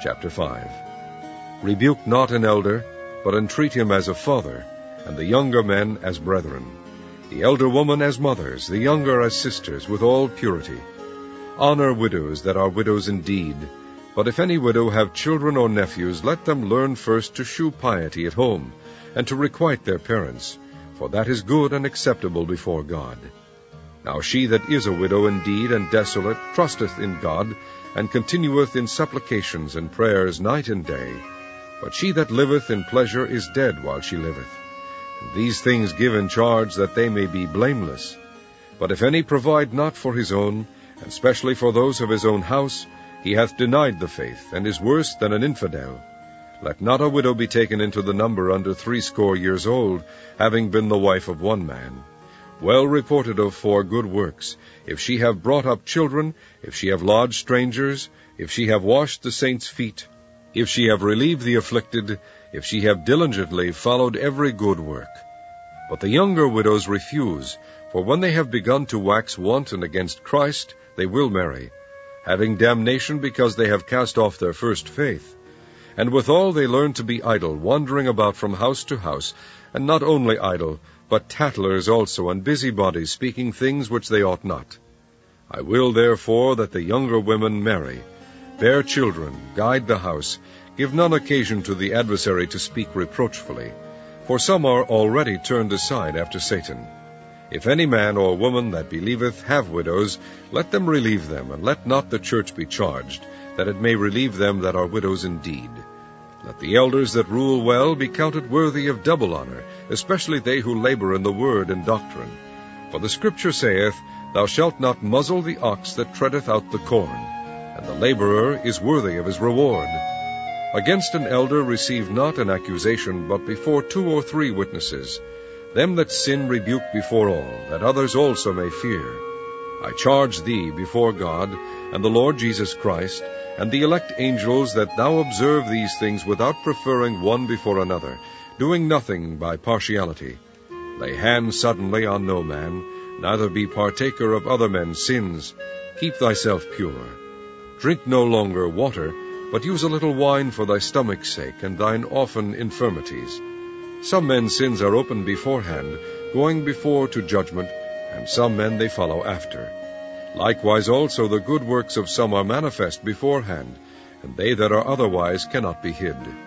Chapter 5. Rebuke not an elder, but entreat him as a father, and the younger men as brethren, the elder woman as mothers, the younger as sisters, with all purity. Honor widows that are widows indeed. But if any widow have children or nephews, let them learn first to shew piety at home, and to requite their parents, for that is good and acceptable before God. Now she that is a widow indeed and desolate trusteth in God, and continueth in supplications and prayers night and day. But she that liveth in pleasure is dead while she liveth. And these things give in charge, that they may be blameless. But if any provide not for his own, and specially for those of his own house, he hath denied the faith, and is worse than an infidel. Let not a widow be taken into the number under 60 years old, having been the wife of one man, well reported of for good works, if she have brought up children, if she have lodged strangers, if she have washed the saints' feet, if she have relieved the afflicted, if she have diligently followed every good work. But the younger widows refuse, for when they have begun to wax wanton against Christ, they will marry, having damnation because they have cast off their first faith. And withal they learn to be idle, wandering about from house to house, and not only idle, but tattlers also, and busybodies, speaking things which they ought not. I will therefore that the younger women marry, bear children, guide the house, give none occasion to the adversary to speak reproachfully, for some are already turned aside after Satan. If any man or woman that believeth have widows, let them relieve them, and let not the church be charged, that it may relieve them that are widows indeed. Let the elders that rule well be counted worthy of double honor, especially they who labor in the word and doctrine. For the Scripture saith, Thou shalt not muzzle the ox that treadeth out the corn, and the laborer is worthy of his reward. Against an elder receive not an accusation, but before 2 or 3 witnesses. Them that sin rebuke before all, that others also may fear. I charge thee before God, and the Lord Jesus Christ, and the elect angels, that thou observe these things without preferring one before another, doing nothing by partiality. Lay hands suddenly on no man, neither be partaker of other men's sins. Keep thyself pure. Drink no longer water, but use a little wine for thy stomach's sake, and thine often infirmities. Some men's sins are opened beforehand, going before to judgment, and some men they follow after. Likewise also the good works of some are manifest beforehand, and they that are otherwise cannot be hid.